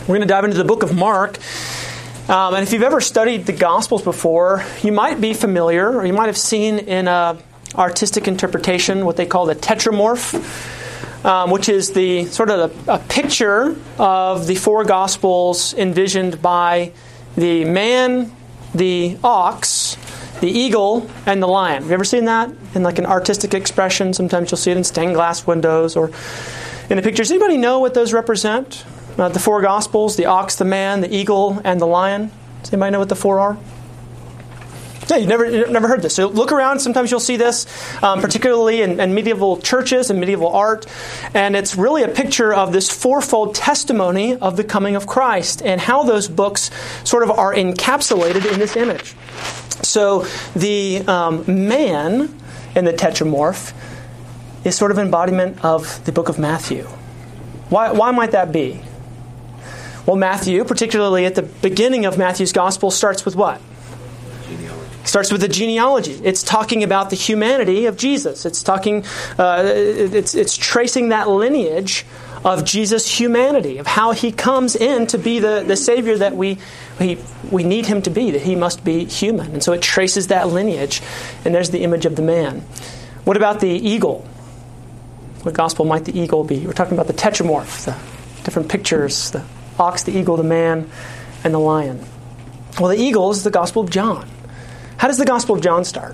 We're going to dive into the book of Mark. And if you've ever studied the Gospels before, you might be familiar, or you might have seen in artistic interpretation what they call the tetramorph, which is the sort of a picture of the four Gospels envisioned by the man, the ox, the eagle, and the lion. Have you ever seen that in like an artistic expression? Sometimes you'll see it in stained glass windows or in the pictures. Anybody know what those represent? The four Gospels, the ox, the man, the eagle, and the lion. Does anybody know what the four are? Yeah, you've never heard this. So look around. Sometimes you'll see this, particularly in medieval churches and medieval art. And it's really a picture of this fourfold testimony of the coming of Christ and how those books sort of are encapsulated in this image. So the man in the tetramorph is sort of an embodiment of the book of Matthew. Why might that be? Well, Matthew, particularly at the beginning of Matthew's Gospel, starts with what? Starts with the genealogy. It's talking about the humanity of Jesus. It's talking, it's tracing that lineage of Jesus' humanity, of how he comes in to be the Savior that we need him to be, that he must be human. And so it traces that lineage, and there's the image of the man. What about the eagle? What gospel might the eagle be? We're talking about the tetramorph, the different pictures, the ox, the eagle, the man, and the lion. Well, the eagle is the Gospel of John. How does the Gospel of John start?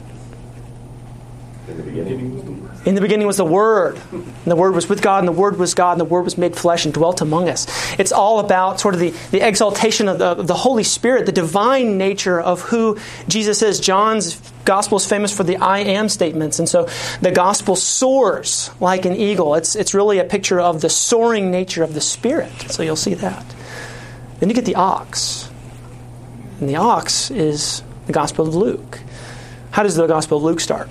In the beginning was the Word. In the beginning was the Word. And the Word was with God, and the Word was God, and the Word was made flesh and dwelt among us. It's all about sort of the exaltation of the Holy Spirit, the divine nature of who Jesus is. John's Gospel is famous for the I am statements, and so the Gospel soars like an eagle. It's really a picture of the soaring nature of the Spirit. So you'll see that. Then you get the ox. And the ox is the Gospel of Luke. How does the Gospel of Luke start?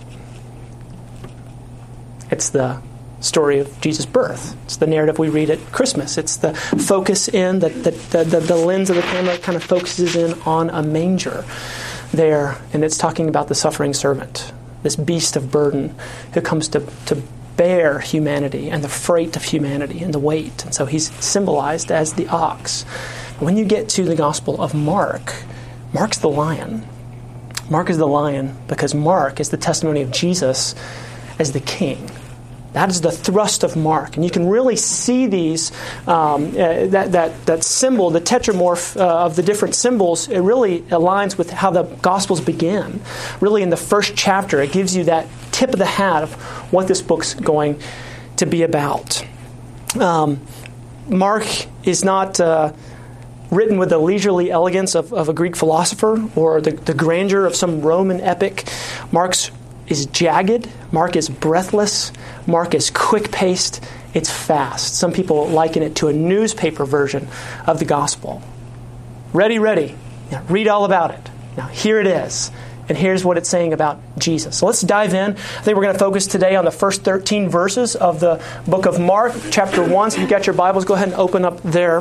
It's the story of Jesus' birth. It's the narrative we read at Christmas. It's the focus in, the lens of the camera kind of focuses in on a manger there. And it's talking about the suffering servant, this beast of burden who comes to bear humanity and the freight of humanity and the weight. And so he's symbolized as the ox. When you get to the Gospel of Mark, Mark's the lion. Mark is the lion because Mark is the testimony of Jesus as the king. That is the thrust of Mark. And you can really see these, that symbol, the tetramorph of the different symbols, it really aligns with how the Gospels begin. Really in the first chapter, it gives you that tip of the hat of what this book's going to be about. Mark is not written with the leisurely elegance of a Greek philosopher or the grandeur of some Roman epic. Mark's is jagged. Mark is breathless. Mark is quick-paced. It's fast. Some people liken it to a newspaper version of the gospel. Ready. Now, read all about it. Now, here it is. And here's what it's saying about Jesus. So let's dive in. I think we're going to focus today on the first 13 verses of the book of Mark, chapter 1. So if you've got your Bibles, go ahead and open up there.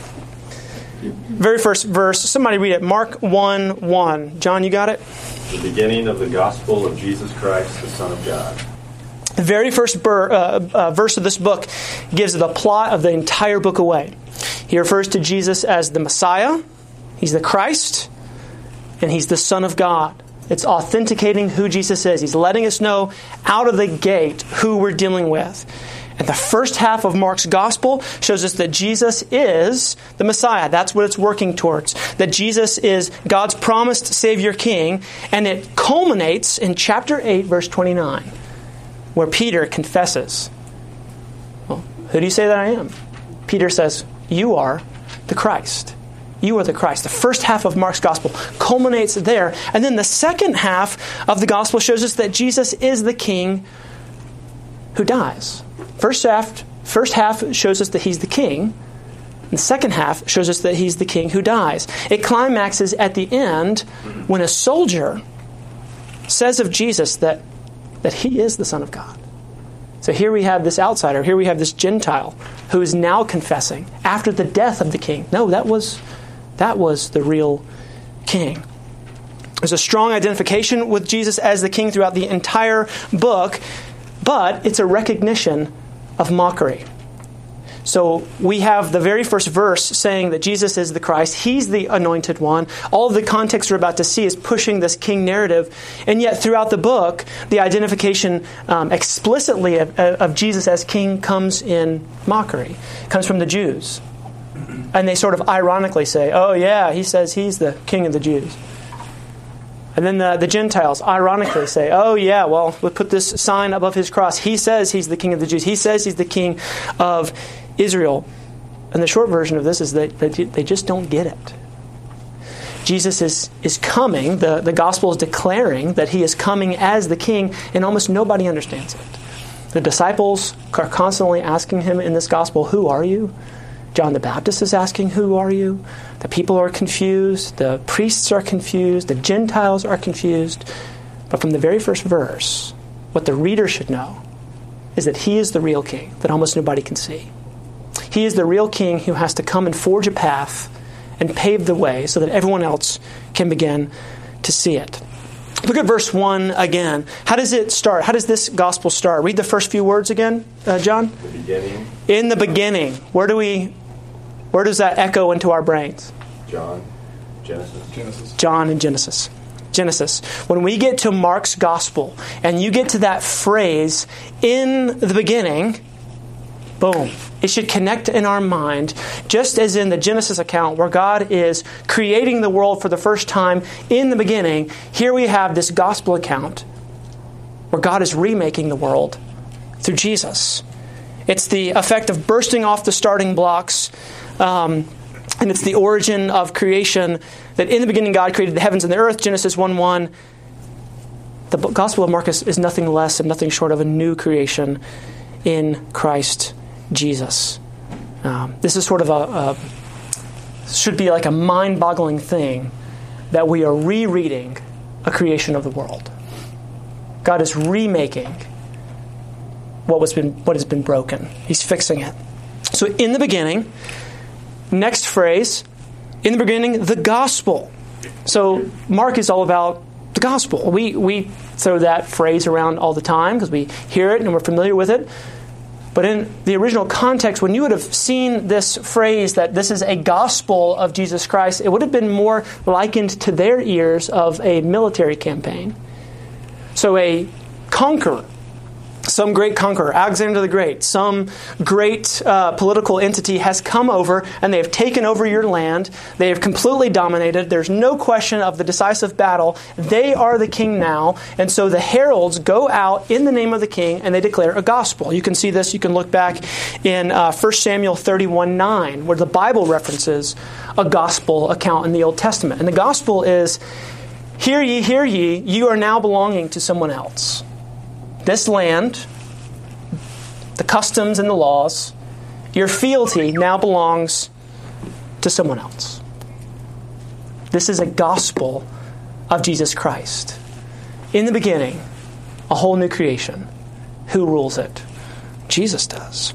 Very first verse. Somebody read it. Mark 1:1. John, you got it? The beginning of the gospel of Jesus Christ, the Son of God. The very first verse of this book gives the plot of the entire book away. He refers to Jesus as the Messiah. He's the Christ. And he's the Son of God. It's authenticating who Jesus is. He's letting us know out of the gate who we're dealing with. And the first half of Mark's gospel shows us that Jesus is the Messiah. That's what it's working towards. That Jesus is God's promised Savior King. And it culminates in chapter 8, verse 29, where Peter confesses, well, who do you say that I am? Peter says, you are the Christ. You are the Christ. The first half of Mark's gospel culminates there. And then the second half of the gospel shows us that Jesus is the King who dies. First half shows us that he's the king. And the second half shows us that he's the king who dies. It climaxes at the end when a soldier says of Jesus that he is the Son of God. So here we have this outsider. Here we have this Gentile who is now confessing after the death of the king. No, that was the real king. There's a strong identification with Jesus as the king throughout the entire book, but it's a recognition of mockery. So we have the very first verse saying that Jesus is the Christ. He's the anointed one. All of the context we're about to see is pushing this king narrative. And yet throughout the book, the identification explicitly of Jesus as king comes in mockery. It comes from the Jews. And they sort of ironically say, oh yeah, he says he's the king of the Jews. And then the Gentiles ironically say, oh yeah, well, we'll put this sign above his cross. He says he's the king of the Jews. He says he's the king of Israel. And the short version of this is that they just don't get it. Jesus is coming. The gospel is declaring that he is coming as the king, and almost nobody understands it. The disciples are constantly asking him in this gospel, who are you? John the Baptist is asking, who are you? The people are confused. The priests are confused. The Gentiles are confused. But from the very first verse, what the reader should know is that he is the real king that almost nobody can see. He is the real king who has to come and forge a path and pave the way so that everyone else can begin to see it. Look at verse 1 again. How does it start? How does this gospel start? Read the first few words again, John. The beginning. In the beginning. Where does that echo into our brains? Genesis. John and Genesis. Genesis. When we get to Mark's gospel and you get to that phrase, in the beginning, boom. It should connect in our mind, just as in the Genesis account where God is creating the world for the first time in the beginning. Here we have this gospel account where God is remaking the world through Jesus. It's the effect of bursting off the starting blocks, and it's the origin of creation, that in the beginning God created the heavens and the earth, Genesis 1:1. The Gospel of Mark is nothing less and nothing short of a new creation in Christ Jesus. This is sort of should be like a mind-boggling thing that we are rereading a creation of the world. God is remaking what has been broken. He's fixing it. So in the beginning, next phrase, in the beginning, the gospel. So Mark is all about the gospel. We throw that phrase around all the time because we hear it and we're familiar with it. But in the original context, when you would have seen this phrase that this is a gospel of Jesus Christ, it would have been more likened to their ears of a military campaign. So a conqueror, some great conqueror, Alexander the Great, some great political entity has come over and they have taken over your land. They have completely dominated. There's no question of the decisive battle. They are the king now. And so the heralds go out in the name of the king and they declare a gospel. You can see this. You can look back in 1 Samuel 31:9, where the Bible references a gospel account in the Old Testament. And the gospel is, hear ye, you are now belonging to someone else. This land, the customs and the laws, your fealty now belongs to someone else. This is a gospel of Jesus Christ. In the beginning, a whole new creation. Who rules it? Jesus does.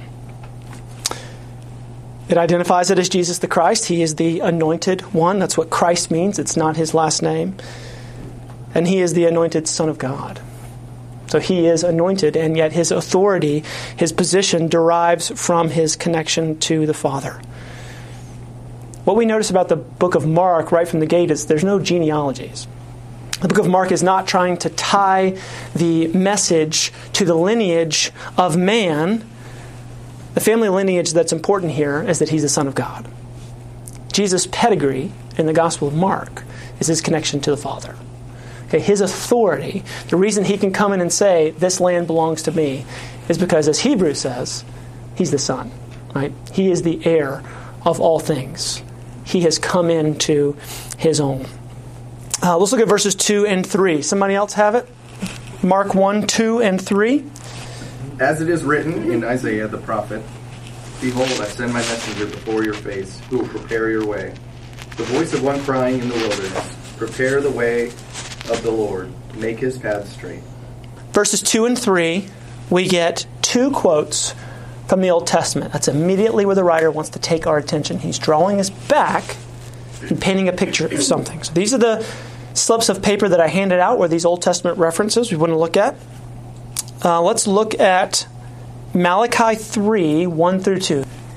It identifies it as Jesus the Christ. He is the anointed one. That's what Christ means. It's not his last name. And he is the anointed Son of God. So he is anointed, and yet his authority, his position, derives from his connection to the Father. What we notice about the book of Mark right from the gate is there's no genealogies. The book of Mark is not trying to tie the message to the lineage of man. The family lineage that's important here is that he's the Son of God. Jesus' pedigree in the Gospel of Mark is his connection to the Father. Okay, his authority, the reason he can come in and say, this land belongs to me, is because, as Hebrews says, he's the Son. Right? He is the heir of all things. He has come into his own. Let's look at verses 2 and 3. Somebody else have it? Mark 1, 2, and 3. As it is written in Isaiah the prophet, behold, I send my messenger before your face, who will prepare your way. The voice of one crying in the wilderness, prepare the way of the Lord, make his path straight. Verses 2 and 3, we get two quotes from the Old Testament. That's immediately where the writer wants to take our attention. He's drawing us back and painting a picture of something. So these are the slips of paper that I handed out where these Old Testament references we want to look at. Let's look at Malachi 3, 1 through 2.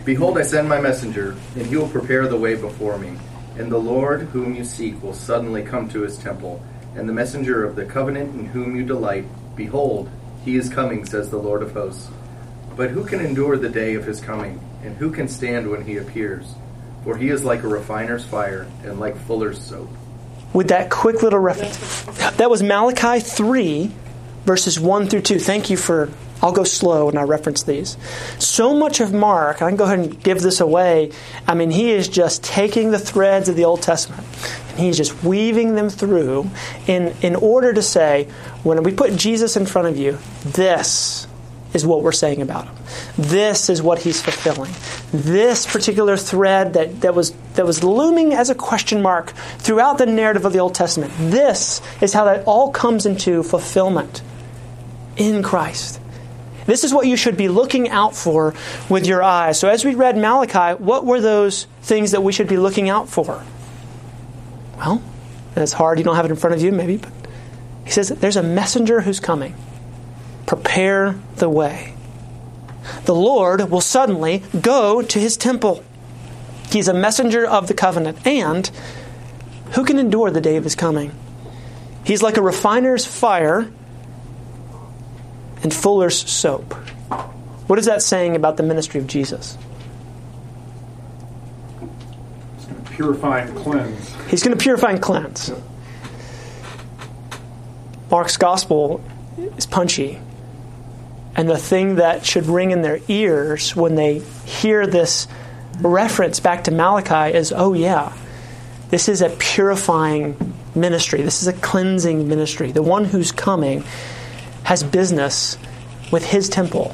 Behold, I send my messenger, and he will prepare the way before me. And the Lord whom you seek will suddenly come to his temple, and the messenger of the covenant in whom you delight. Behold, he is coming, says the Lord of hosts. But who can endure the day of his coming, and who can stand when he appears? For he is like a refiner's fire, and like fuller's soap. With that quick little reference. That was Malachi 3, verses 1 through 2. Thank you for... I'll go slow when I reference these. So much of Mark, I can go ahead and give this away. I mean, he is just taking the threads of the Old Testament, and he's just weaving them through in order to say, when we put Jesus in front of you, this is what we're saying about him. This is what he's fulfilling. This particular thread that was looming as a question mark throughout the narrative of the Old Testament. This is how that all comes into fulfillment in Christ. This is what you should be looking out for with your eyes. So as we read Malachi, what were those things that we should be looking out for? Well, it's hard. You don't have it in front of you, maybe. But he says there's a messenger who's coming. Prepare the way. The Lord will suddenly go to his temple. He's a messenger of the covenant. And who can endure the day of his coming? He's like a refiner's fire and fuller's soap. What is that saying about the ministry of Jesus? He's going to purify and cleanse. He's going to purify and cleanse. Yep. Mark's gospel is punchy. And the thing that should ring in their ears when they hear this reference back to Malachi is, oh yeah, this is a purifying ministry. This is a cleansing ministry. The one who's coming has business with his temple.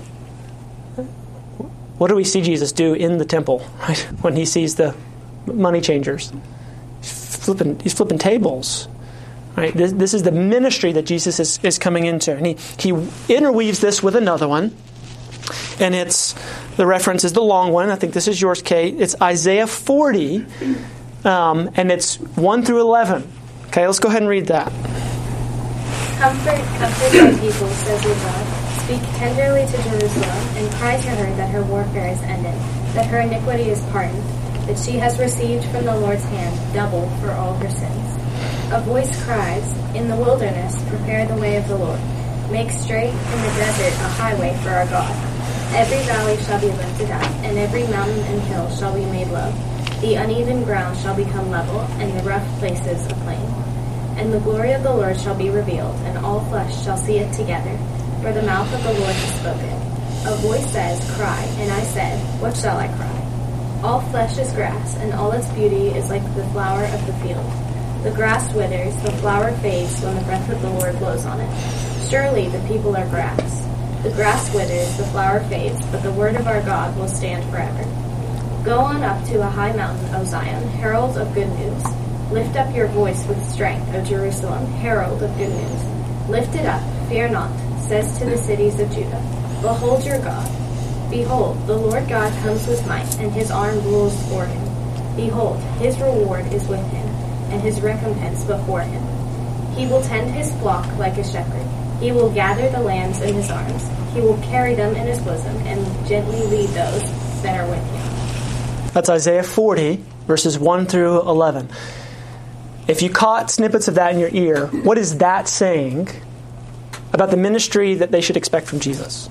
What do we see Jesus do in the temple, right? When he sees the money changers? He's flipping tables. Right? This is the ministry that Jesus is coming into. And he interweaves this with another one. And the reference is the long one. I think this is yours, Kate. It's Isaiah 40. And it's 1 through 11. Okay, let's go ahead and read that. Comfort my people, says your God. Speak tenderly to Jerusalem, and cry to her that her warfare is ended, that her iniquity is pardoned, that she has received from the Lord's hand double for all her sins. A voice cries, in the wilderness, prepare the way of the Lord. Make straight in the desert a highway for our God. Every valley shall be lifted up, and every mountain and hill shall be made low. The uneven ground shall become level, and the rough places a plain. And the glory of the Lord shall be revealed, and all flesh shall see it together, for the mouth of the Lord has spoken. A voice says, cry, and I said, what shall I cry? All flesh is grass, and all its beauty is like the flower of the field. The grass withers, the flower fades when the breath of the Lord blows on it. Surely the people are grass. The grass withers, the flower fades, but the word of our God will stand forever. Go on up to a high mountain, O Zion, herald of good news. Lift up your voice with strength, O Jerusalem, herald of good news. Lift it up, fear not, says to the cities of Judah. Behold your God. Behold, the Lord God comes with might, and his arm rules for him. Behold, his reward is with him, and his recompense before him. He will tend his flock like a shepherd. He will gather the lambs in his arms. He will carry them in his bosom, and gently lead those that are with him. That's Isaiah 40, verses 1 through 11. If you caught snippets of that in your ear, what is that saying about the ministry that they should expect from Jesus?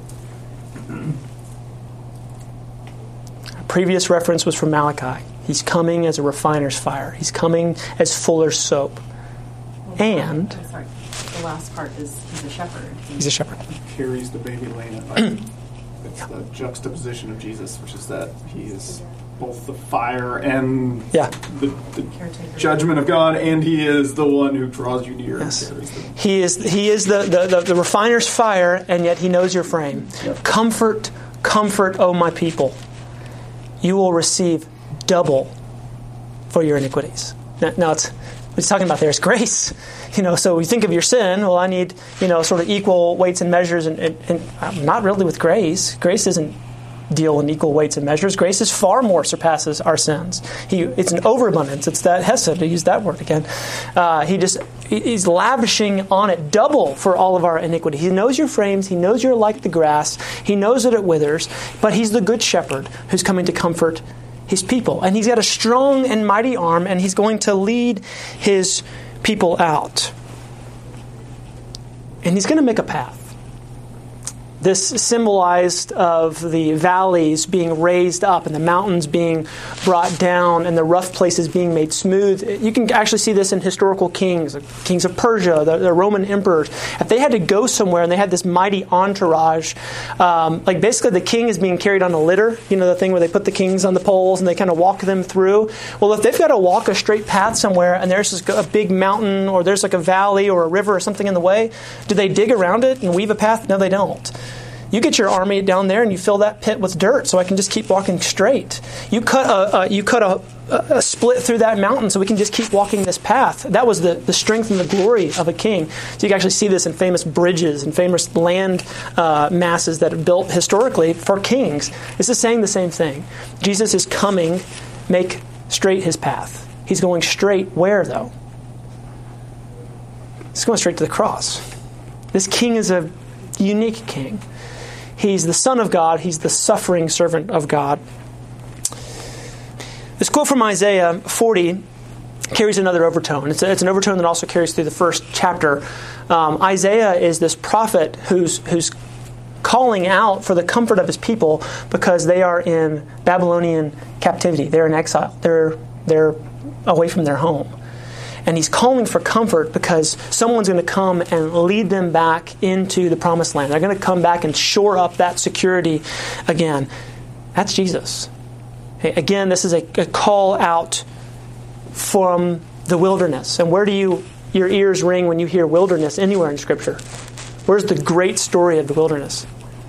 A previous reference was from Malachi. He's coming as a refiner's fire. He's coming as fuller's soap. And the last part is he's a shepherd. He's a shepherd. He carries the baby lamb at night. It's the juxtaposition of Jesus, which is that he is both the fire and the judgment of God, and he is the one who draws you near and carries them. He is the refiner's fire, and yet he knows your frame. Yep. Comfort, O my people. You will receive double for your iniquities. Now it's what he's talking about there is grace. So you think of your sin, well, I need, sort of equal weights and measures, and not really with grace. Grace doesn't deal in equal weights and measures. Grace is far more surpasses our sins. It's an overabundance. It's that hesed, to use that word again. He's lavishing on it double for all of our iniquity. He knows your frames. He knows you're like the grass. He knows that it withers. But He's the good shepherd who's coming to comfort His people. And He's got a strong and mighty arm, and He's going to lead His people out. And He's going to make a path. This symbolized of the valleys being raised up and the mountains being brought down and the rough places being made smooth. You can actually see this in historical kings of Persia, the Roman emperors. If they had to go somewhere and they had this mighty entourage, like basically the king is being carried on a litter, you know, the thing where they put the kings on the poles and they kind of walk them through. Well, if they've got to walk a straight path somewhere and there's just a big mountain or there's like a valley or a river or something in the way, do they dig around it and weave a path? No, they don't. You get your army down there and you fill that pit with dirt so I can just keep walking straight. You cut a split through that mountain so we can just keep walking this path. That was the strength and the glory of a king. So you can actually see this in famous bridges and famous land masses that are built historically for kings. This is saying the same thing. Jesus is coming, make straight His path. He's going straight where, though? He's going straight to the cross. This king is a unique king. He's the Son of God. He's the suffering servant of God. This quote from Isaiah 40 carries another overtone. It's an overtone that also carries through the first chapter. Isaiah is this prophet who's calling out for the comfort of his people because they are in Babylonian captivity. They're in exile. They're away from their home. And he's calling for comfort because someone's going to come and lead them back into the promised land. They're going to come back and shore up that security again. That's Jesus. Okay, again, this is a call out from the wilderness. And where do your ears ring when you hear wilderness anywhere in Scripture? Where's the great story of the wilderness?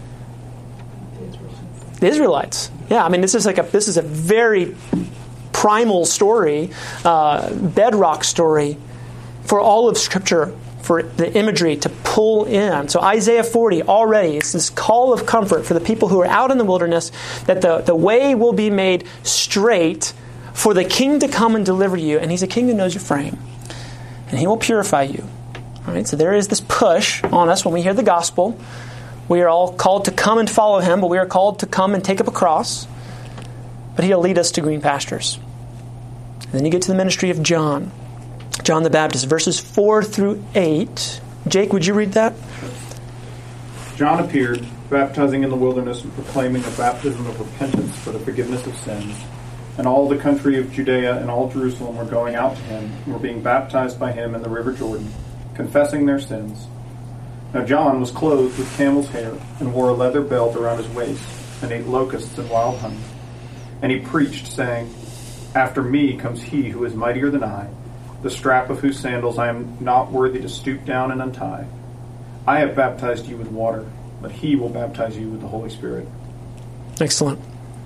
The Israelites. Yeah, I mean, this is a very primal story, bedrock story for all of Scripture, for the imagery to pull in. So Isaiah 40 already is this call of comfort for the people who are out in the wilderness, that the way will be made straight for the king to come and deliver you. And He's a king who knows your frame. And He will purify you. All right, so there is this push on us when we hear the gospel. We are all called to come and follow Him, but we are called to come and take up a cross. But He'll lead us to green pastures. And then you get to the ministry of John the Baptist, verses 4 through 8. Jake, would you read that? John appeared, baptizing in the wilderness and proclaiming a baptism of repentance for the forgiveness of sins. And all the country of Judea and all Jerusalem were going out to Him and were being baptized by Him in the river Jordan, confessing their sins. Now John was clothed with camel's hair and wore a leather belt around his waist and ate locusts and wild honey. And he preached, saying, "After me comes He who is mightier than I, the strap of whose sandals I am not worthy to stoop down and untie. I have baptized you with water, but He will baptize you with the Holy Spirit." Excellent.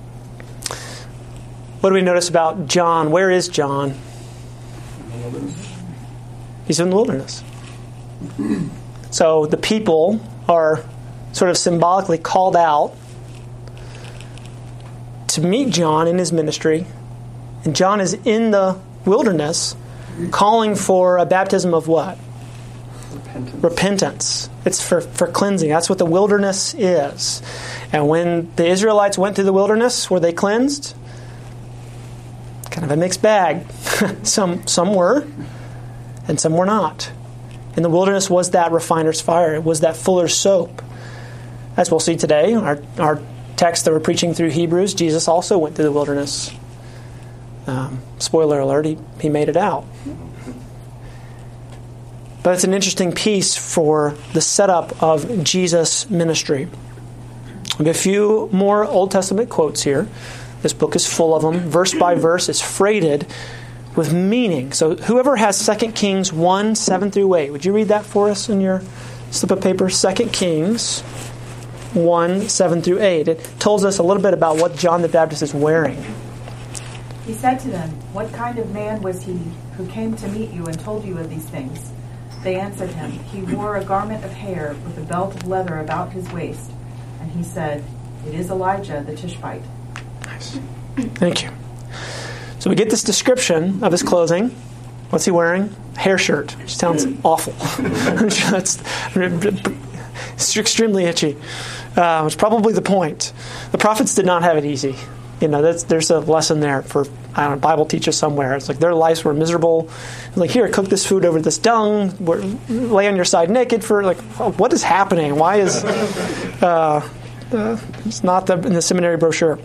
What do we notice about John? Where is John? He's in the wilderness. So the people are sort of symbolically called out to meet John in his ministry. And John is in the wilderness calling for a baptism of what? Repentance. It's for cleansing. That's what the wilderness is. And when the Israelites went through the wilderness, were they cleansed? Kind of a mixed bag. Some were, and some were not. In the wilderness was that refiner's fire. It was that fuller's soap. As we'll see today, our text that we're preaching through Hebrews, Jesus also went through the wilderness. Spoiler alert, he made it out. But it's an interesting piece for the setup of Jesus' ministry. We have a few more Old Testament quotes here. This book is full of them. Verse by verse is freighted with meaning. So whoever has 2 Kings 1, 7 through 8, would you read that for us in your slip of paper? 2 Kings 1, 7 through 8. It tells us a little bit about what John the Baptist is wearing. He said to them, "What kind of man was he who came to meet you and told you of these things?" They answered him, "He wore a garment of hair with a belt of leather about his waist." And he said, "It is Elijah the Tishbite." Nice. Thank you. So we get this description of his clothing. What's he wearing? Hair shirt. Which sounds awful. That's extremely itchy. It's probably the point. The prophets did not have it easy. There's a lesson there for, Bible teachers somewhere. It's like their lives were miserable. It's like, here, cook this food over this dung. Lay on your side naked for, what is happening? Why is... it's not in the seminary brochure.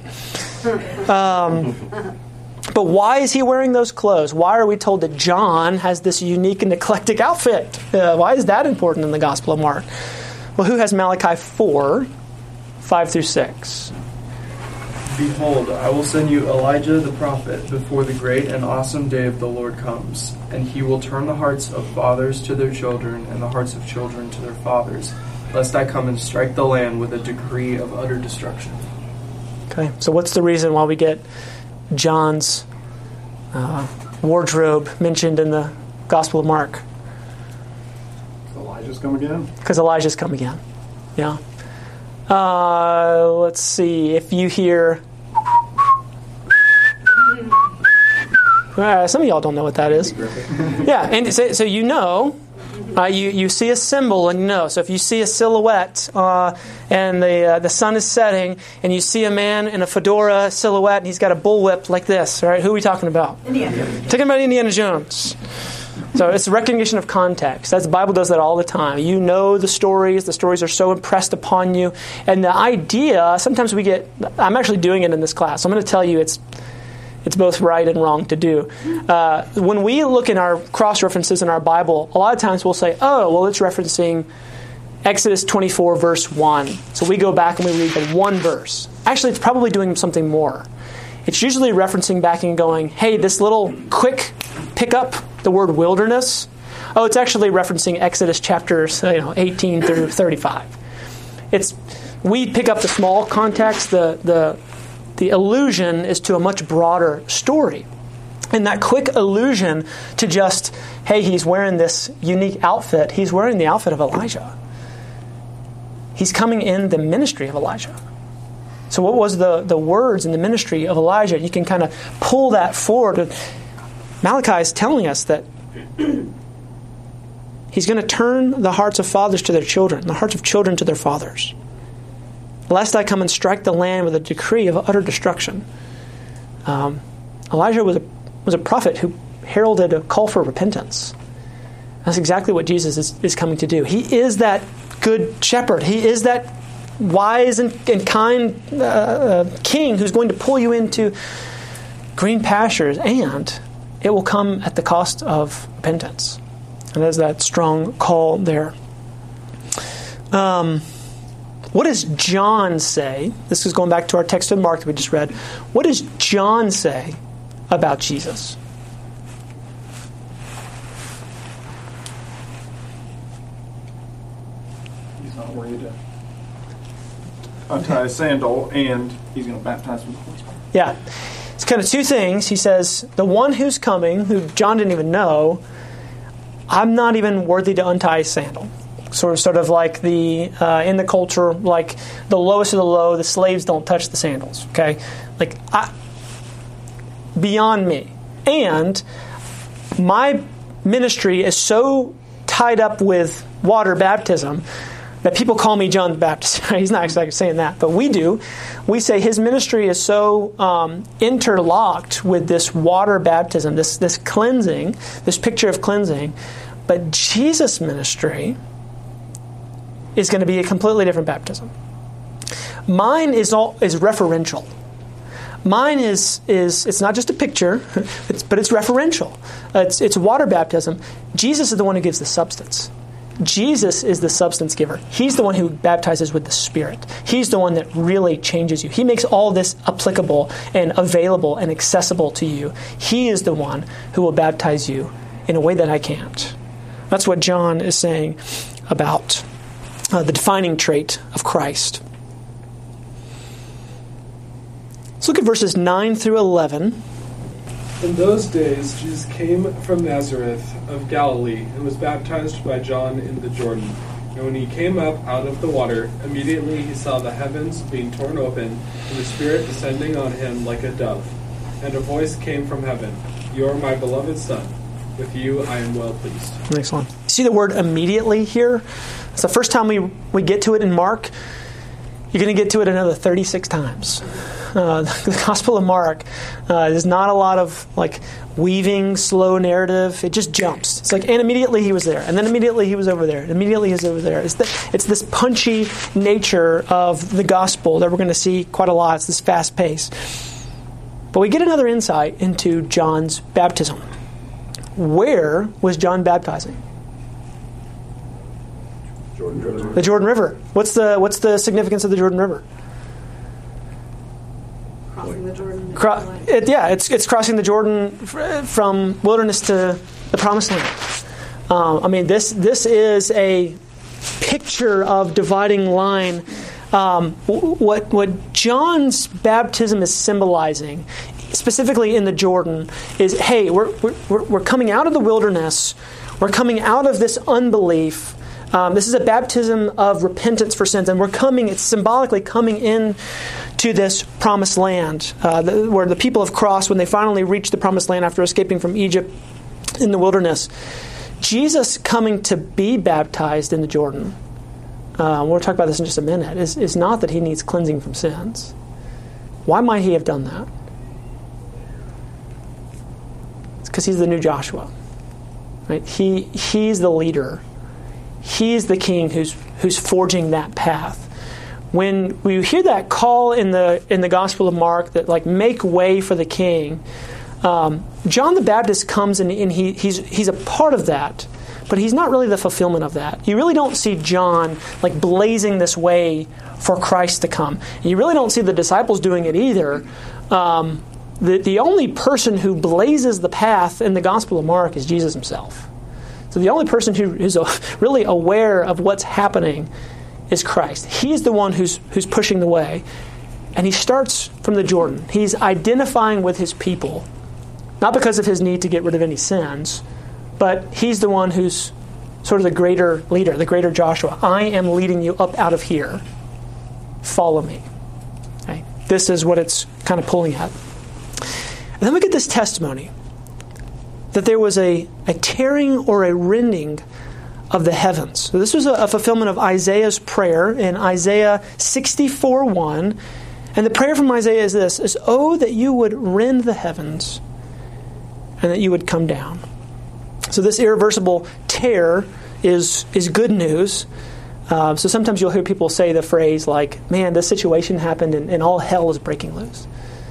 But why is he wearing those clothes? Why are we told that John has this unique and eclectic outfit? Why is that important in the Gospel of Mark? Well, who has Malachi 4, 5 through 6? Behold, I will send you Elijah the prophet before the great and awesome day of the Lord comes, and he will turn the hearts of fathers to their children and the hearts of children to their fathers, lest I come and strike the land with a decree of utter destruction. Okay, so what's the reason why we get John's wardrobe mentioned in the Gospel of Mark? Elijah's come again. Because Elijah's come again. Yeah. Let's see. If you hear... some of y'all don't know what that is. Yeah, and so you know... you see a symbol and you know. So if you see a silhouette and the sun is setting and you see a man in a fedora silhouette and he's got a bullwhip like this, right? Who are we talking about? Indiana Jones. Talking about Indiana Jones. So it's recognition of context. The Bible does that all the time. You know the stories are so impressed upon you. And the idea, sometimes I'm actually doing it in this class. So I'm going to tell you it's both right and wrong to do. When we look in our cross-references in our Bible, a lot of times we'll say, it's referencing Exodus 24, verse 1. So we go back and we read the one verse. Actually, it's probably doing something more. It's usually referencing back and going, hey, this little quick pickup, the word wilderness, it's actually referencing Exodus chapters 18 through 35. We pick up the small context, the allusion is to a much broader story. And that quick allusion to just, hey, he's wearing this unique outfit, he's wearing the outfit of Elijah. He's coming in the ministry of Elijah. So what was the words in the ministry of Elijah? You can kind of pull that forward. Malachi is telling us that he's going to turn the hearts of fathers to their children, the hearts of children to their fathers, lest I come and strike the land with a decree of utter destruction. Elijah was a prophet who heralded a call for repentance. That's exactly what Jesus is coming to do. He is that good shepherd. He is that wise and kind king who's going to pull you into green pastures, and it will come at the cost of repentance. And there's that strong call there. What does John say? This is going back to our text in Mark that we just read. What does John say about Jesus? He's not worthy to untie a sandal, and he's going to baptize with the Holy Spirit. Yeah. It's kind of two things. He says, the one who's coming, who John didn't even know, I'm not even worthy to untie a sandal. Sort of like in the culture, like the lowest of the low, the slaves don't touch the sandals. Okay, beyond me, and my ministry is so tied up with water baptism that people call me John the Baptist. He's not exactly saying that, but we do. We say his ministry is so interlocked with this water baptism, this cleansing, this picture of cleansing. But Jesus' ministry is going to be a completely different baptism. Mine is referential. Mine is it's not just a picture, but it's referential. It's water baptism. Jesus is the one who gives the substance. Jesus is the substance giver. He's the one who baptizes with the Spirit. He's the one that really changes you. He makes all this applicable and available and accessible to you. He is the one who will baptize you in a way that I can't. That's what John is saying about the defining trait of Christ. Let's look at verses 9 through 11. In those days, Jesus came from Nazareth of Galilee and was baptized by John in the Jordan. And when he came up out of the water, immediately he saw the heavens being torn open and the Spirit descending on him like a dove. And a voice came from heaven, "You are my beloved Son. With you I am well pleased. Next one. See the word immediately here? It's the first time we get to it in Mark. You're going to get to it another 36 times. The Gospel of Mark is not a lot of like weaving, slow narrative. It just jumps. It's like, and immediately he was there, and then immediately he was over there, and immediately he was over there. It's this punchy nature of the Gospel that we're going to see quite a lot. It's this fast pace. But we get another insight into John's baptism. Where was John baptizing? Jordan River. The Jordan River. What's the significance of the Jordan River? Crossing the Jordan. It's crossing the Jordan from wilderness to the Promised Land. This is a picture of dividing line. What John's baptism is symbolizing, specifically in the Jordan, is hey, we're coming out of the wilderness. We're coming out of this unbelief. This is a baptism of repentance for sins, and it's symbolically coming in to this promised land, where the people have crossed when they finally reach the promised land after escaping from Egypt in the wilderness. Jesus coming to be baptized in the Jordan, we'll talk about this in just a minute, is not that he needs cleansing from sins. Why might he have done that? It's because he's the new Joshua. Right? He's the leader. He's the king who's forging that path. When we hear that call in the Gospel of Mark that like make way for the king, John the Baptist comes and he's a part of that, but he's not really the fulfillment of that. You really don't see John like blazing this way for Christ to come. And you really don't see the disciples doing it either. The only person who blazes the path in the Gospel of Mark is Jesus himself. So the only person who's really aware of what's happening is Christ. He's the one who's pushing the way. And he starts from the Jordan. He's identifying with his people, not because of his need to get rid of any sins, but he's the one who's sort of the greater leader, the greater Joshua. I am leading you up out of here. Follow me. Okay? This is what it's kind of pulling at. And then we get this testimony that there was a tearing or a rending of the heavens. So this was a fulfillment of Isaiah's prayer in Isaiah 64:1. And the prayer from Isaiah is this, is, oh, that you would rend the heavens and that you would come down. So this irreversible tear is good news. So sometimes you'll hear people say the phrase like, man, this situation happened and all hell is breaking loose.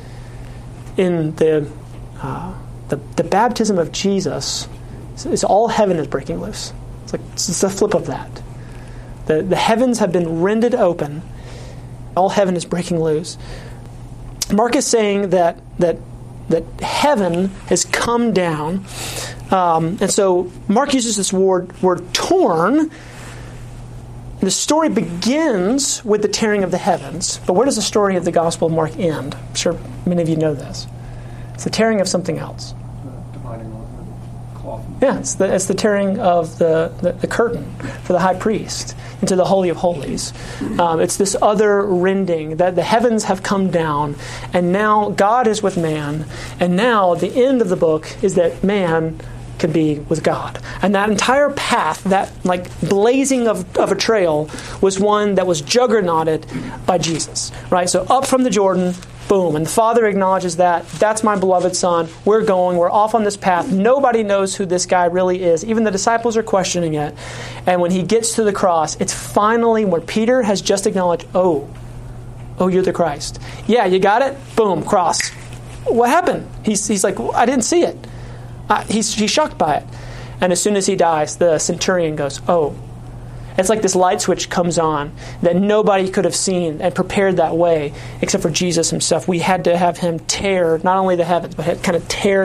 In the baptism of Jesus, is all heaven is breaking loose. It's the flip of that. The heavens have been rended open. All heaven is breaking loose. Mark is saying that heaven has come down. And so Mark uses this word torn. The story begins with the tearing of the heavens. But where does the story of the Gospel of Mark end? I'm sure many of you know this. It's the tearing of something else. Dividing off the cloth. Yeah, it's the tearing of the curtain for the high priest into the Holy of Holies. It's this other rending that the heavens have come down, and now God is with man, and now the end of the book is that man could be with God. And that entire path, that like blazing of a trail, was one that was juggernauted by Jesus. Right? So up from the Jordan, boom, and the Father acknowledges that. That's my beloved Son. We're off on this path. Nobody knows who this guy really is. Even the disciples are questioning it. And when he gets to the cross, it's finally where Peter has just acknowledged, oh, you're the Christ. Yeah, you got it? Boom, cross. What happened? He's like, I didn't see it. He's shocked by it. And as soon as he dies, the centurion goes, oh. It's like this light switch comes on that nobody could have seen and prepared that way except for Jesus himself. We had to have him tear not only the heavens, but kind of tear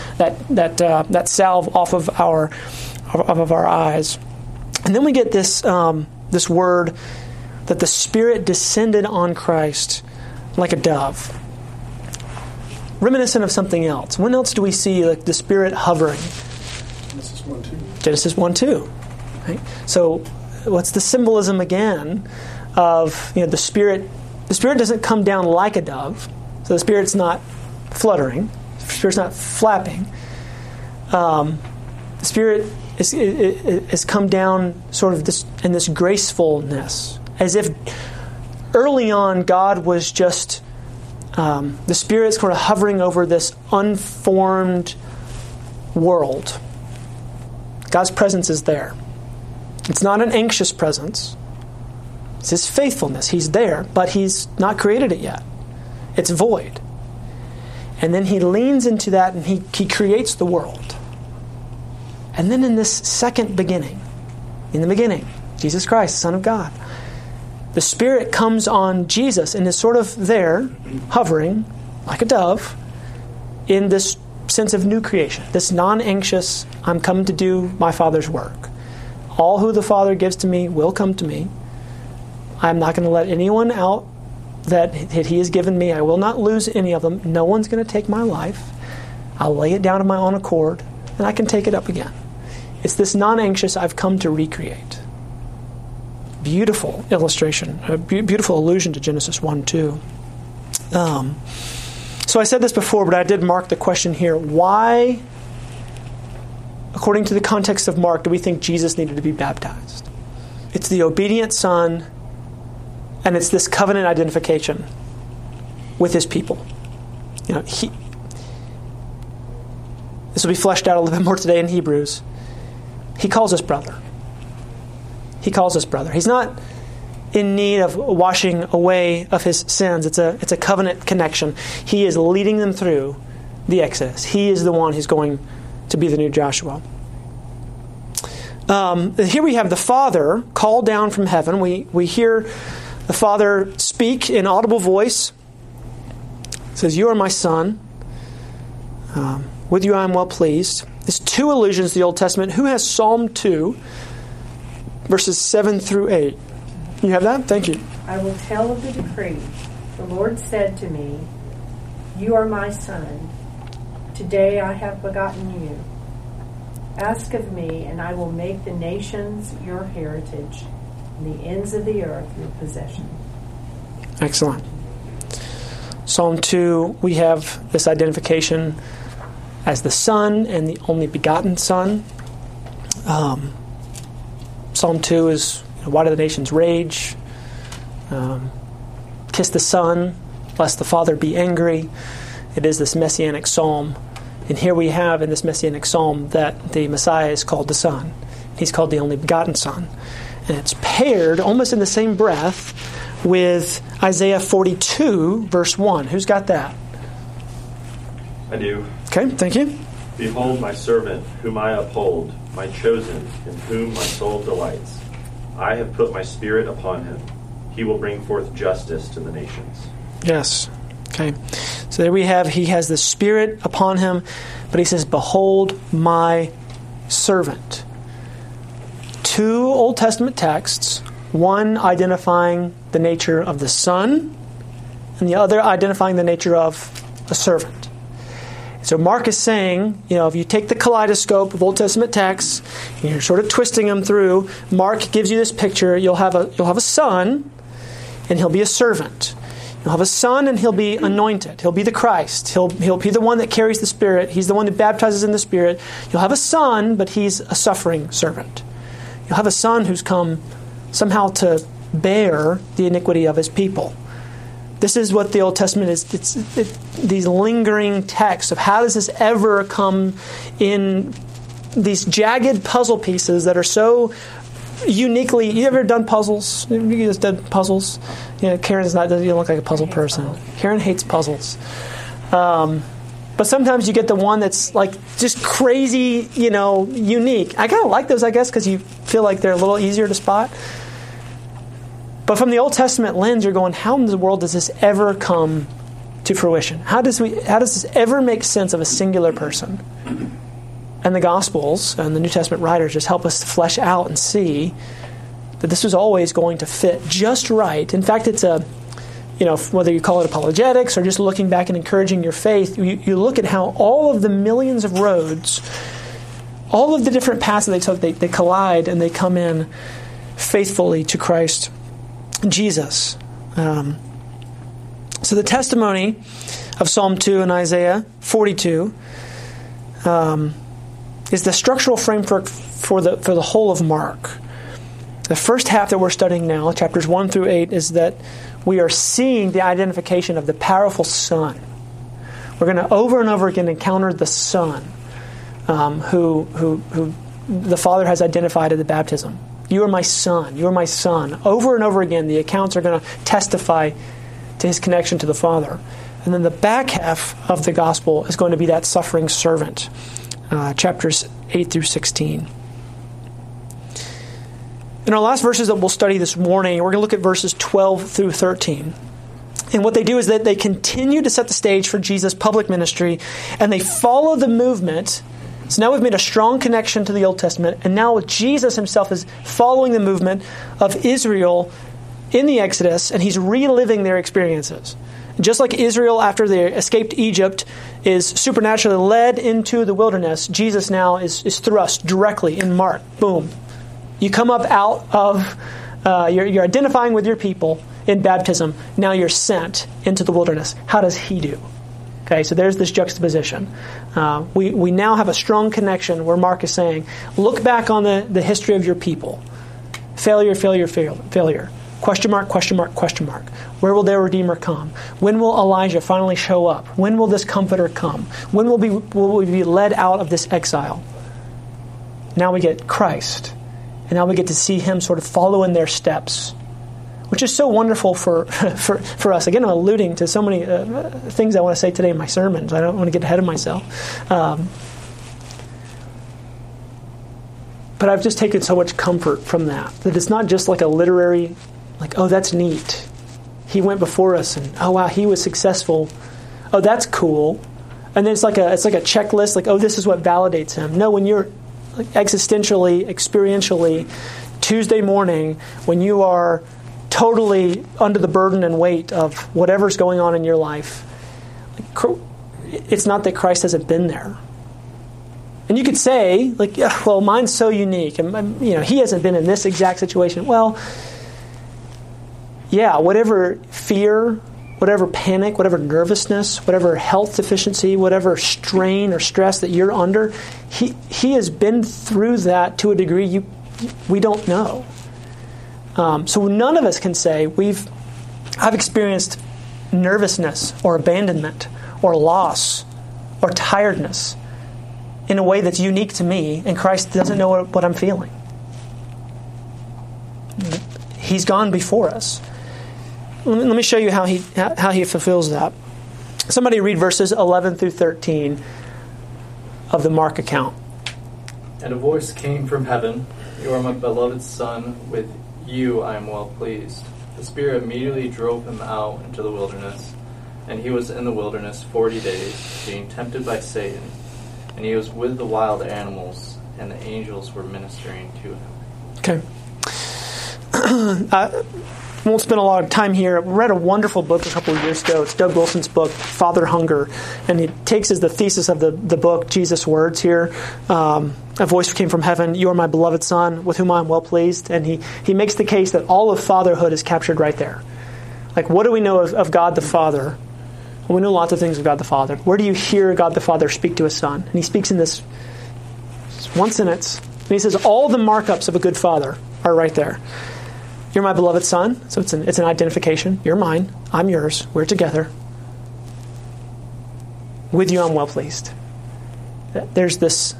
that salve off of our eyes. And then we get this word that the Spirit descended on Christ like a dove. Reminiscent of something else. When else do we see like the Spirit hovering? Genesis 1:2. Genesis 1:2. Right? So what's the symbolism again of the Spirit? The Spirit doesn't come down like a dove. So the Spirit's not fluttering. The Spirit's not flapping. The Spirit is come down sort of in this gracefulness, as if early on God was just, the Spirit's kind of hovering over this unformed world. God's presence is there. It's not an anxious presence. It's His faithfulness. He's there, but He's not created it yet. It's void. And then He leans into that and He creates the world. And then in this second beginning, in the beginning, Jesus Christ, the Son of God, the Spirit comes on Jesus and is sort of there, hovering, like a dove, in this sense of new creation, this non-anxious, I'm come to do my Father's work. All who the Father gives to me will come to me. I'm not going to let anyone out that He has given me. I will not lose any of them. No one's going to take my life. I'll lay it down of my own accord, and I can take it up again. It's this non-anxious I've come to recreate. Beautiful illustration, a beautiful allusion to Genesis 1:2. So I said this before, but I did mark the question here. Why, according to the context of Mark, do we think Jesus needed to be baptized? It's the obedient Son, and it's this covenant identification with His people. You know, this will be fleshed out a little bit more today in Hebrews. He calls us brother. He calls us brother. He's not in need of washing away of his sins. It's a covenant connection. He is leading them through the Exodus. He is the one who's going to be the new Joshua. Here we have the Father called down from heaven. We hear the Father speak in audible voice. It says, "You are my Son. With you I am well pleased." There's two allusions to the Old Testament. Who has Psalm 2, verses 7 through 8? You have that? Thank you. I will tell of the decree. The Lord said to me, "You are my Son. Today I have begotten you. Ask of me, and I will make the nations your heritage, and the ends of the earth your possession." Excellent. Psalm 2, we have this identification as the Son and the only begotten Son. Psalm 2 is, why do the nations rage? Kiss the Son, lest the Father be angry. It is this messianic psalm. And here we have in this messianic psalm that the Messiah is called the Son. He's called the only begotten Son. And it's paired almost in the same breath with Isaiah 42, verse 1. Who's got that? I do. Okay, thank you. "Behold my servant, whom I uphold, my chosen, in whom my soul delights. I have put my Spirit upon him. He will bring forth justice to the nations." Yes. Okay. So there we have, He has the Spirit upon Him, but He says, "Behold my servant." Two Old Testament texts, one identifying the nature of the Son, and the other identifying the nature of a servant. So Mark is saying, if you take the kaleidoscope of Old Testament texts and you're sort of twisting them through, Mark gives you this picture. You'll have a son, and he'll be a servant. You'll have a son, and he'll be anointed. He'll be the Christ. He'll be the one that carries the Spirit. He's the one that baptizes in the Spirit. You'll have a son, but he's a suffering servant. You'll have a son who's come somehow to bear the iniquity of His people. This is what the Old Testament is. It's these lingering texts of how does this ever come in these jagged puzzle pieces that are so uniquely. You ever done puzzles? You just done puzzles? Karen's not. You don't look like a puzzle person. Karen hates puzzles. But sometimes you get the one that's like just crazy, unique. I kind of like those, I guess, because you feel like they're a little easier to spot. But from the Old Testament lens, you're going, how in the world does this ever come to fruition? How does this ever make sense of a singular person? And the Gospels and the New Testament writers just help us to flesh out and see that this was always going to fit just right. In fact, it's whether you call it apologetics or just looking back and encouraging your faith, you look at how all of the millions of roads, all of the different paths that they took, they collide and they come in faithfully to Christ Jesus. So the testimony of Psalm 2 and Isaiah 42 is the structural frame for the whole of Mark. The first half that we're studying now, chapters 1 through 8, is that we are seeing the identification of the powerful Son. We're going to over and over again encounter the Son, who the Father has identified at the baptism. You are my Son. You are my Son. Over and over again, the accounts are going to testify to his connection to the Father. And then the back half of the gospel is going to be that suffering servant, chapters 8 through 16. In our last verses that we'll study this morning, we're going to look at verses 12 through 13. And what they do is that they continue to set the stage for Jesus' public ministry, and they follow the movement. So now we've made a strong connection to the Old Testament, and now Jesus himself is following the movement of Israel in the Exodus, and he's reliving their experiences. Just like Israel, after they escaped Egypt, is supernaturally led into the wilderness, Jesus now is thrust directly in Mark. Boom. You come up out of, you're identifying with your people in baptism. Now you're sent into the wilderness. How does he do? Okay, so there's this juxtaposition. We now have a strong connection where Mark is saying, look back on the history of your people. Failure, failure, failure. Question mark, question mark, question mark. Where will their Redeemer come? When will Elijah finally show up? When will this Comforter come? When will we be led out of this exile? Now we get Christ. And now we get to see him sort of follow in their steps, which is so wonderful for us. Again, I'm alluding to so many things I want to say today in my sermons. I don't want to get ahead of myself. But I've just taken so much comfort from that it's not just like a literary, like, oh, that's neat. He went before us, and oh, wow, he was successful. Oh, that's cool. And then it's like a checklist, like, oh, this is what validates him. No, when you're existentially, experientially, Tuesday morning, when you are totally under the burden and weight of whatever's going on in your life, it's not that Christ hasn't been there. And you could say, like, yeah, well, mine's so unique, and he hasn't been in this exact situation. Well, yeah, whatever fear, whatever panic, whatever nervousness, whatever health deficiency, whatever strain or stress that you're under, he has been through that to a degree we don't know. So none of us can say I've experienced nervousness or abandonment or loss or tiredness in a way that's unique to me, and Christ doesn't know what I'm feeling. He's gone before us. Let me show you how he fulfills that. Somebody read verses 11 through 13 of the Mark account. And a voice came from heaven, "You are my beloved Son, with you I am well pleased." The Spirit immediately drove him out into the wilderness, and he was in the wilderness 40 days, being tempted by Satan. And he was with the wild animals, and the angels were ministering to him. Okay. I won't spend a lot of time here. I read a wonderful book a couple of years ago. It's Doug Wilson's book, Father Hunger. And he takes as the thesis of the book Jesus' words here. A voice came from heaven, "You are my beloved Son, with whom I am well pleased." And he makes the case that all of fatherhood is captured right there. Like, what do we know of God the Father? Well, we know lots of things of God the Father. Where do you hear God the Father speak to his Son? And he speaks in this one sentence. And he says, all the markups of a good father are right there. You're my beloved Son. So it's an identification. You're mine. I'm yours. We're together. With you I'm well pleased. There's this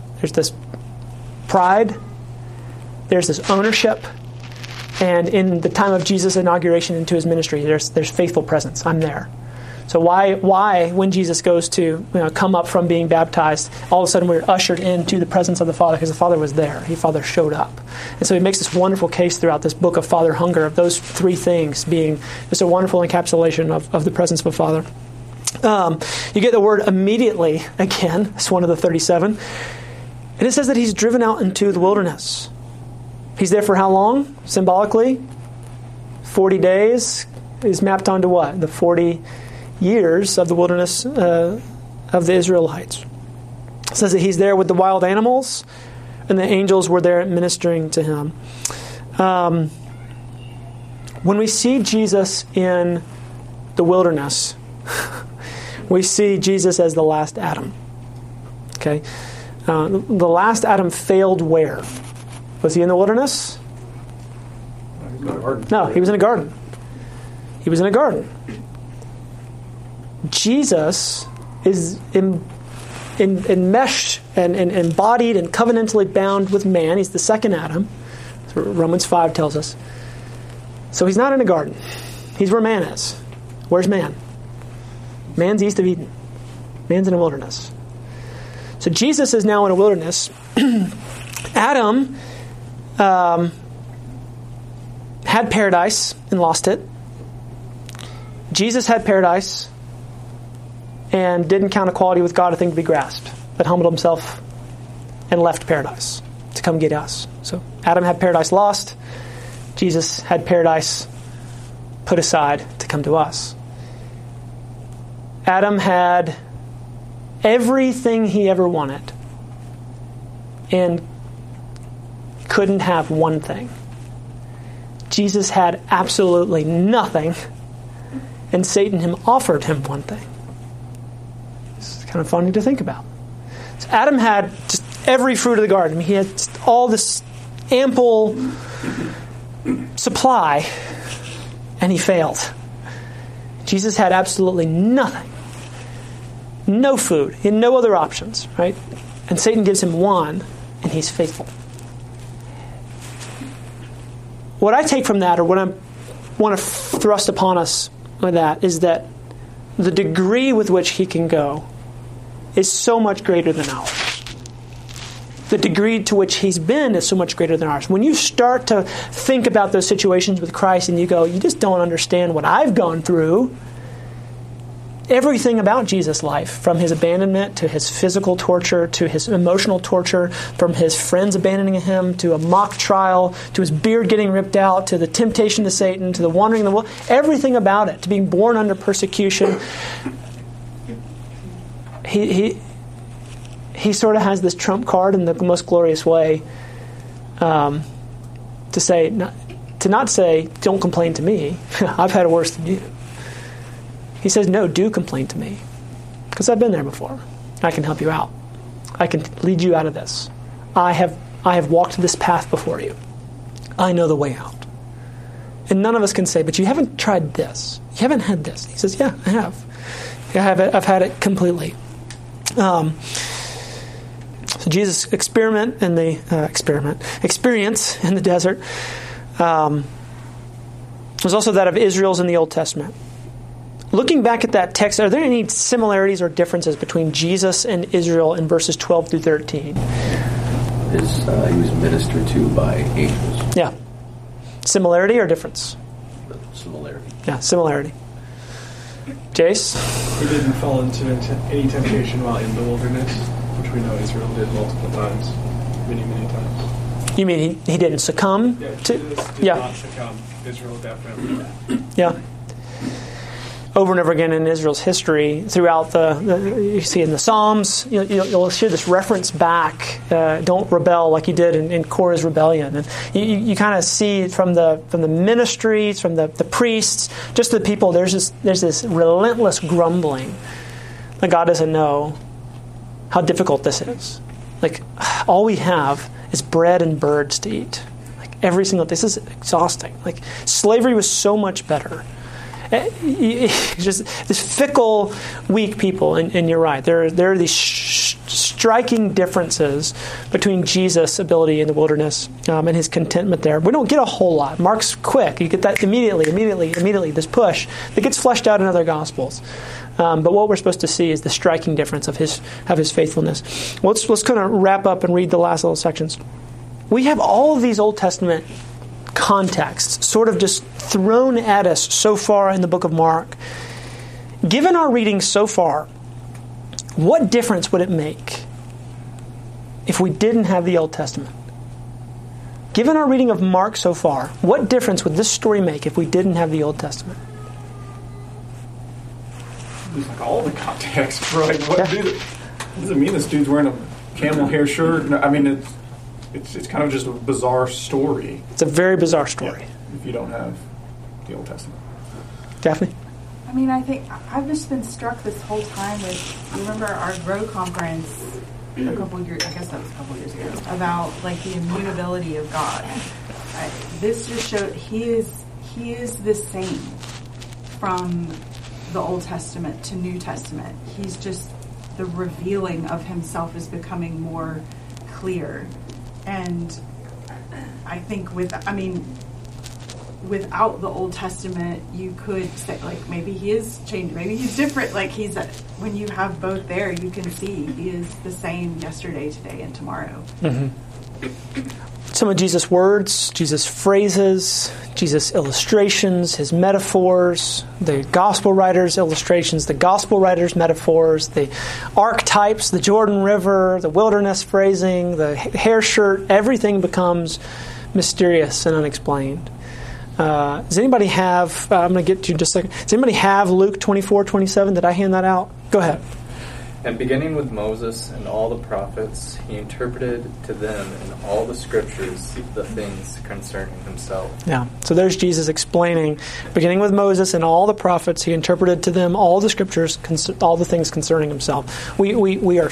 pride. There's this ownership. And in the time of Jesus' inauguration into his ministry, there's faithful presence. I'm there. So why when Jesus goes to come up from being baptized, all of a sudden we're ushered into the presence of the Father, because the Father was there. The Father showed up. And so he makes this wonderful case throughout this book of Father Hunger, of those three things being just a wonderful encapsulation of the presence of a Father. You get the word immediately again. It's one of the 37. And it says that he's driven out into the wilderness. He's there for how long? Symbolically, 40 days is mapped onto what? The 40 years of the wilderness of the Israelites. It says that he's there with the wild animals, and the angels were there ministering to him. When we see Jesus in the wilderness, we see Jesus as the last Adam. Okay? The last Adam failed where? Was he in the wilderness? No, he was in a garden. He was in a garden. Jesus is enmeshed and embodied and covenantally bound with man. He's the second Adam. That's what Romans 5 tells us. So he's not in a garden. He's where man is. Where's man? Man's east of Eden. Man's in a wilderness. So Jesus is now in a wilderness. Adam had paradise and lost it. Jesus had paradise and didn't count equality with God a thing to be grasped, but humbled himself and left paradise to come get us. So Adam had paradise lost. Jesus had paradise put aside to come to us. Adam had everything he ever wanted and couldn't have one thing. Jesus had absolutely nothing, and Satan offered him one thing. It's kind of funny to think about. So Adam had just every fruit of the garden. I mean, he had all this ample supply, and he failed. Jesus had absolutely nothing. No food. He had no other options, right? And Satan gives him one, and he's faithful. What I take from that, or what I want to thrust upon us with that, is that the degree with which he can go is so much greater than ours. The degree to which he's been is so much greater than ours. When you start to think about those situations with Christ and you go, you just don't understand what I've gone through. Everything about Jesus' life, from his abandonment to his physical torture to his emotional torture, from his friends abandoning him to a mock trial to his beard getting ripped out to the temptation to Satan to the wandering in the world, everything about it, to being born under persecution, he sort of has this trump card in the most glorious way to not say, don't complain to me. I've had it worse than you. He says, no, do complain to me. Because I've been there before. I can help you out. I can lead you out of this. I have walked this path before you. I know the way out. And none of us can say, but you haven't tried this. You haven't had this. He says, yeah, I have. I've had it completely. So Jesus' experience in the desert was also that of Israel's in the Old Testament. Looking back at that text, are there any similarities or differences between Jesus and Israel in verses 12 through 13? He was ministered to by angels. Yeah. Similarity or difference? Similarity. Yeah, similarity. Jace? He didn't fall into any temptation while in the wilderness, which we know Israel did multiple times, many, many times. You mean he didn't succumb? Yeah, Jesus did not succumb. Israel definitely did. Yeah. Over and over again in Israel's history, throughout you see in the Psalms, you'll hear this reference back. Don't rebel like you did in Korah's rebellion, and you kind of see from the ministries, from the priests, just the people. There's this relentless grumbling that God doesn't know how difficult this is. Like all we have is bread and birds to eat. Like every single. This is exhausting. Like slavery was so much better. Just this fickle, weak people, and you're right. There are these striking differences between Jesus' ability in the wilderness and his contentment there. We don't get a whole lot. Mark's quick. You get that immediately. This push that gets fleshed out in other Gospels. But what we're supposed to see is the striking difference of his faithfulness. Let's kind of wrap up and read the last little sections. We have all of these Old Testament contexts sort of just thrown at us so far in the book of Mark. Given our reading so far, what difference would it make if we didn't have the Old Testament? Given our reading of Mark so far, what difference would this story make if we didn't have the Old Testament? It's like all the context. Like, what does it mean this dude's wearing a camel hair shirt? I mean, it's kind of just a bizarre story. It's a very bizarre story. If you don't have the Old Testament. Daphne? I mean, I think I've just been struck this whole time with, remember our Grow conference, a couple of years, I guess that was a couple of years ago, about like the immutability of God. This just showed he is the same from the Old Testament to New Testament. He's just, the revealing of himself is becoming more clear. And I think without the Old Testament, you could say, like, maybe he is changed, maybe he's different. Like, when you have both there, you can see he is the same yesterday, today, and tomorrow. Mm-hmm. Some of Jesus' words, Jesus' phrases, Jesus' illustrations, his metaphors, the gospel writers' illustrations, the gospel writers' metaphors, the archetypes, the Jordan River, the wilderness phrasing, the hair shirt, everything becomes mysterious and unexplained. Does anybody have, I'm going to get to you in just a second, does anybody have Luke 24:27? Did I hand that out? Go ahead. And beginning with Moses and all the prophets, he interpreted to them in all the scriptures the things concerning himself. Yeah, so there's Jesus explaining, beginning with Moses and all the prophets, he interpreted to them all the scriptures, all the things concerning himself. We are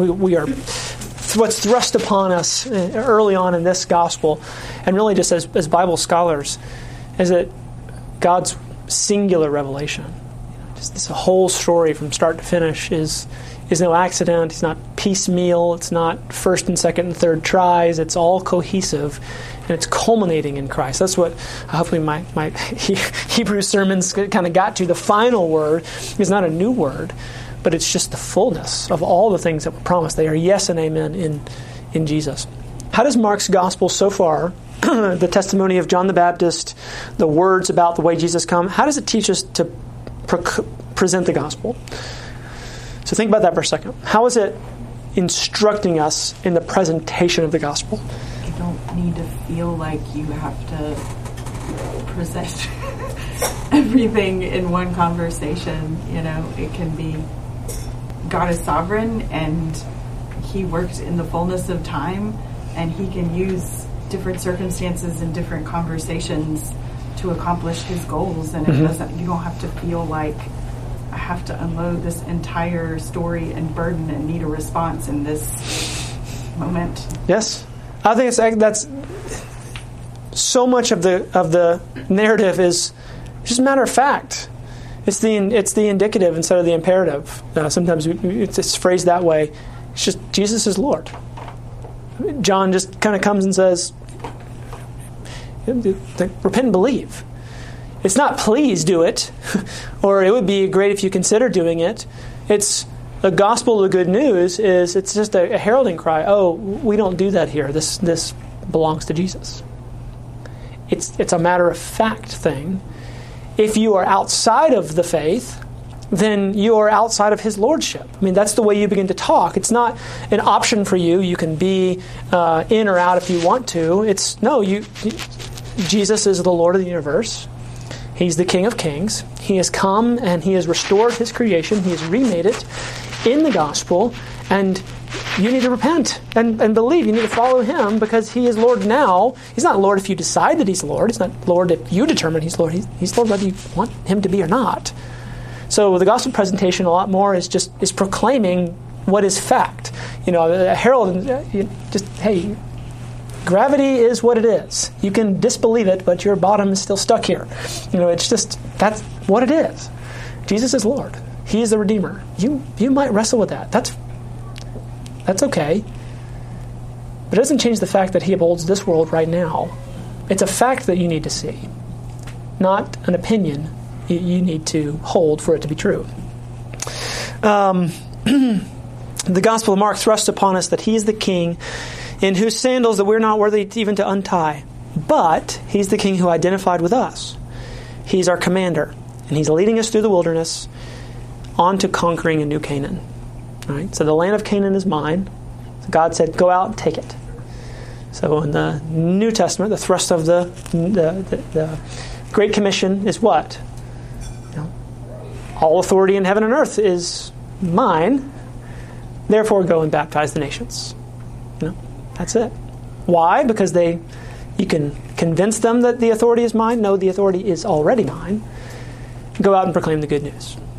what's thrust upon us early on in this gospel, and really just as Bible scholars, is that God's singular revelation. Just this whole story from start to finish is no accident. It's not piecemeal. It's not first and second and third tries. It's all cohesive, and it's culminating in Christ. That's what hopefully my Hebrew sermons kind of got to. The final word is not a new word, but it's just the fullness of all the things that were promised. They are yes and amen in Jesus. How does Mark's gospel so far, the testimony of John the Baptist, the words about the way Jesus come, how does it teach us to present the gospel? So think about that for a second. How is it instructing us in the presentation of the gospel? You don't need to feel like you have to present everything in one conversation. It can be, God is sovereign and he works in the fullness of time, and he can use different circumstances and different conversations to accomplish his goals. And you don't have to feel like, I have to unload this entire story and burden and need a response in this moment. Yes, I think that's so much of the narrative is just a matter of fact. It's the indicative instead of the imperative. Sometimes it's phrased that way. It's just Jesus is Lord. John just kind of comes and says, repent and believe. It's not please do it, or it would be great if you consider doing it. It's the gospel of the good news it's just a heralding cry. Oh, we don't do that here. This belongs to Jesus. It's a matter of fact thing. If you are outside of the faith, then you are outside of his lordship. I mean, that's the way you begin to talk. It's not an option for you. You can be in or out if you want to. Jesus is the Lord of the universe. He's the King of Kings. He has come and he has restored his creation. He has remade it in the gospel. And you need to repent and believe. You need to follow him because he is Lord now. He's not Lord if you decide that he's Lord. He's not Lord if you determine he's Lord. He's Lord whether you want him to be or not. So the gospel presentation a lot more is proclaiming what is fact. A herald, hey, gravity is what it is. You can disbelieve it, but your bottom is still stuck here. That's what it is. Jesus is Lord. He is the Redeemer. You might wrestle with that. That's okay. But it doesn't change the fact that he upholds this world right now. It's a fact that you need to see, not an opinion you need to hold for it to be true. The Gospel of Mark thrusts upon us that he is the King in whose sandals that we're not worthy even to untie. But he's the King who identified with us. He's our commander, and he's leading us through the wilderness on to conquering a new Canaan. All right? So the land of Canaan is mine. So God said, go out and take it. So in the New Testament, the thrust of the Great Commission is what? All authority in heaven and earth is mine. Therefore, go and baptize the nations. That's it. Why? Because you can convince them that the authority is mine. No, the authority is already mine. Go out and proclaim the good news.